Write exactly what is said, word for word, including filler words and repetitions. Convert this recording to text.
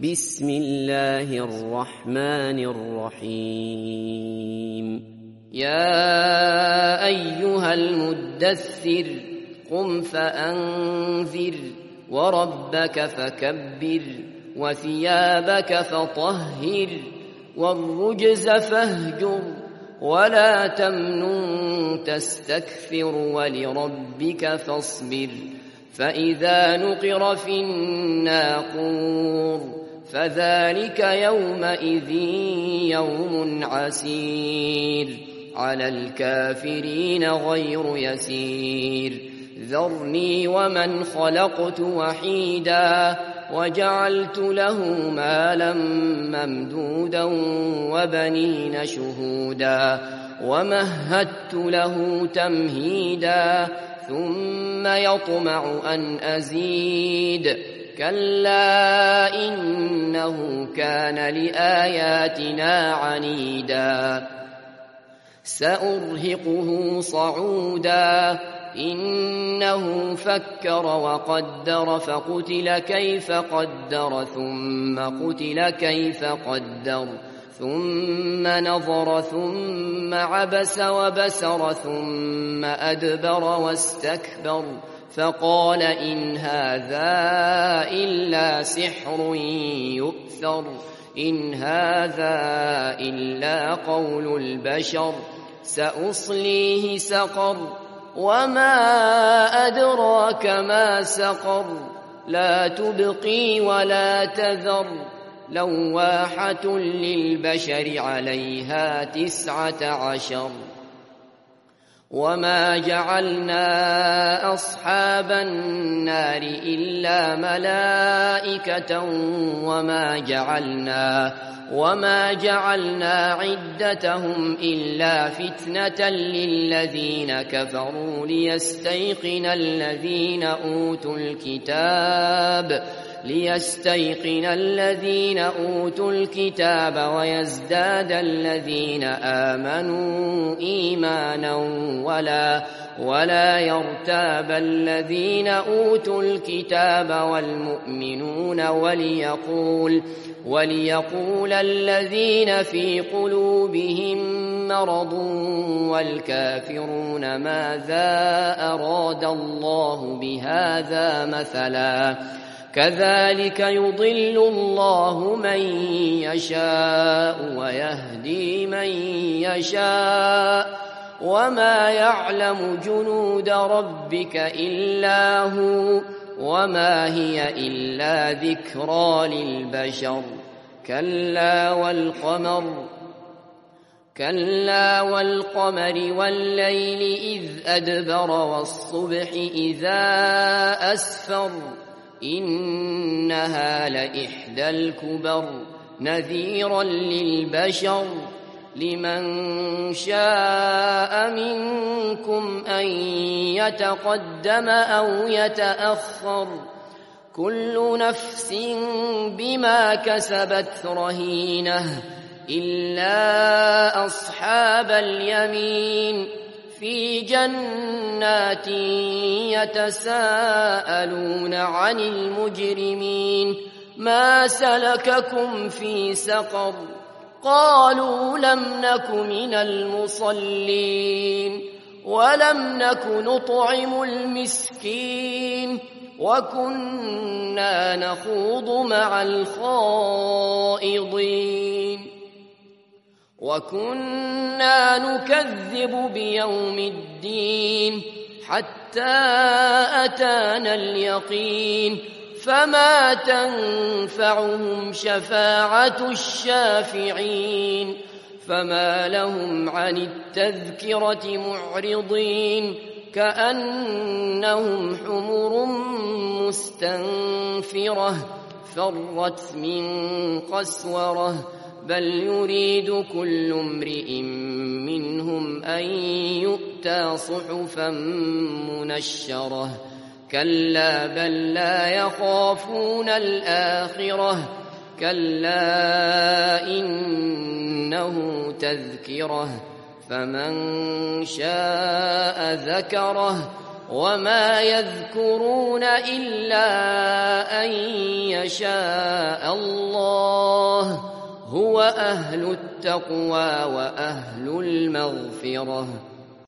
بسم الله الرحمن الرحيم يا أيها المدثر قم فأنذر وربك فكبر وثيابك فطهر والرجز فاهجر ولا تمنن تستكثر ولربك فاصبر فإذا نقر في الناقور فذلك يومئذ يوم عسير على الكافرين غير يسير ذرني ومن خلقت وحيدا وجعلت له مالا ممدودا وبنين شهودا ومهدت له تمهيدا ثم يطمع أن أزيد كلا إنه كان لآياتنا عنيدا سأرهقه صعودا إنه فكر وقدر فقتل كيف قدر ثم قتل كيف قدر ثم نظر ثم عبس وبسر ثم أدبر واستكبر فقال إن هذا إلا سحر يؤثر إن هذا إلا قول البشر سأصليه سقر وما أدراك ما سقر لا تبقي ولا تذر لواحة للبشر عليها تسعة عشر وما جعلنا أصحاب النار إلا ملائكة وما جعلنا وما جعلنا عدتهم إلا فتنة للذين كفروا ليستيقن الذين أوتوا الكتاب ليستيقن الذين أوتوا الكتاب ويزداد الذين آمنوا إيمانا ولا ولا يرتاب الذين أوتوا الكتاب والمؤمنون وليقول وليقول الذين في قلوبهم مرض والكافرون ماذا أراد الله بهذا مثلا كذلك يضل الله من يشاء ويهدي من يشاء وما يعلم جنود ربك إلا هو وما هي إلا ذكرى للبشر كلا والقمر كلا والقمر والليل إذ أدبر والصبح إذا أسفر إنها لإحدى الكبر نذيرا للبشر لمن شاء منكم أن يتقدم أو يتأخر كل نفس بما كسبت رهينة إلا أصحاب اليمين في جنات يتساءلون عن المجرمين ما سلككم في سقر قالوا لم نك من المصلين ولم نك نطعم المسكين وكنا نخوض مع الخائضين وكنا نكذب بيوم الدين حتى أتانا اليقين فما تنفعهم شفاعة الشافعين فما لهم عن التذكرة معرضين كأنهم حمر مستنفرة فرت من قسورة بل يريد كل امرئ منهم أن يؤتى صحفا منشرة كلا بل لا يخافون الآخرة كلا إنه تذكرة فمن شاء ذكره وما يذكرون إلا أن يشاء الله هو أهل التقوى وأهل المغفرة